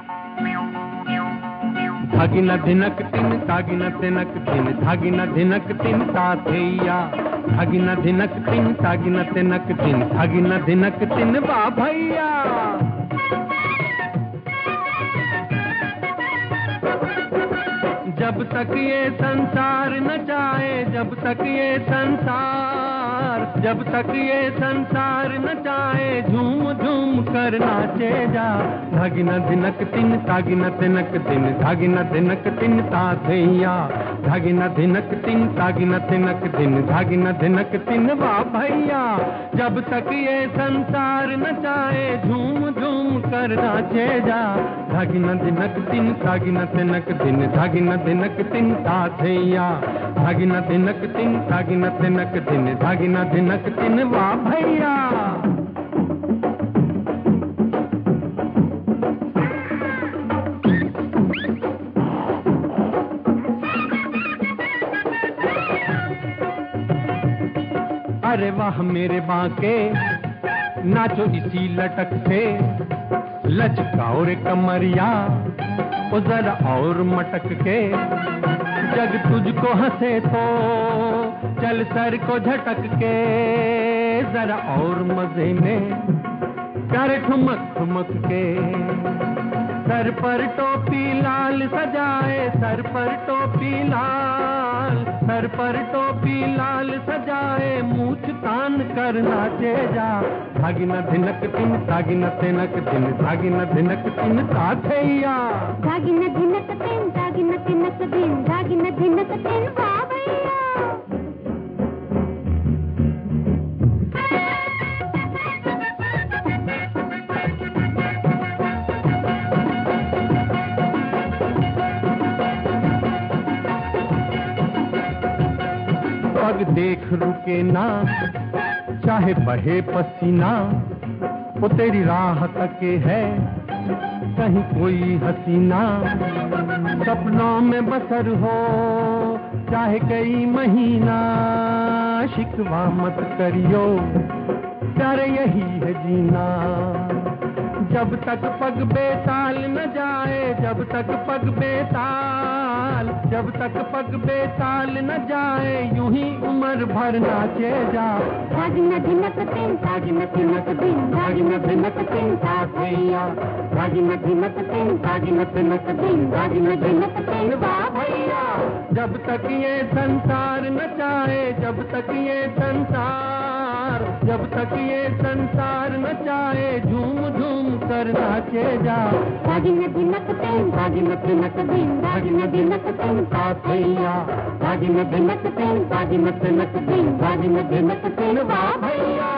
धागिन धिनक तिन तागिन तिनक तिन धागिन धिनक तिन ताथैया धागिन धिनक तिन तागिन तिनक तिन धागिन धिनक तिन वाह भैया। जब तक ये संसार न जाए, जब तक ये संसार, जब तक ये संसार न जाए, झूम झूम कर नाचे जा। धागिन धिनक तिन तागिन तिनक तिन धागिन धिनक तिन ताथैया धागिन धिनक तिन तागिन तिनक तिन धागिन धिनक तिन वाह भैया। जब तक ये संसार न जाए, झूम झूम कर नाचे जा। धागिन धिनक तिन तागिन तिनक तिन धागिन धिनक तिन ताथैया धागिन धिनक तिन तागिन तिनक तिन धागिन धिनक तिन वाह भैया। अरे वाह मेरे बांके नाचो इसी लटक से, लचकाओ रे कमरिया ओ जरा और मटक के। जग तुझको हंसे तो चल सर को झटक के, जरा और मजे में कर ठुमक ठुमक के। सर पर टोपी लाल सजाए, सर पर टोपी लाल, सर पर टोपी लाल सजाए, मूछ तान कर नाचे जा। धागिन धिनक तिन तागिन तिनक तिन धागिन धिनक तिन ताथैया धागिन धिनक तिन तागिन तिनक तिन धागिन धिनक तिन वाह भैया। पग देख रुके ना चाहे बहे पसीना, वो तेरी राह तके है कहीं कोई हसीना। सपनों में बसर हो चाहे कई महीना, शिकवा मत करियो प्यारे यही है जीना। जब तक पग बेताल न जाए, जब तक पग बेताल, जब तक पग बेताल न जाए, यूं ही उम्र भर नाचे जा। धागिन धिनक तिन तागिन तिनक तिन धागिन धिनक तिन ताथैया धागिन धिनक तिन तागिन तिनक तिन धागिन धिनक तिन वाह भैया। जब तक ये संसार न जाए, जब तक ये संसार, जब तक ये संसार न जाए, झूम झूम कर नाचे जा। धागिन धिनक तिन तागिन तिनक तिन धागिन धिनक तिन ताथैया धागिन धिनक तिन तागिन तिनक तिन धागिन धिनक तिन वाह भैया।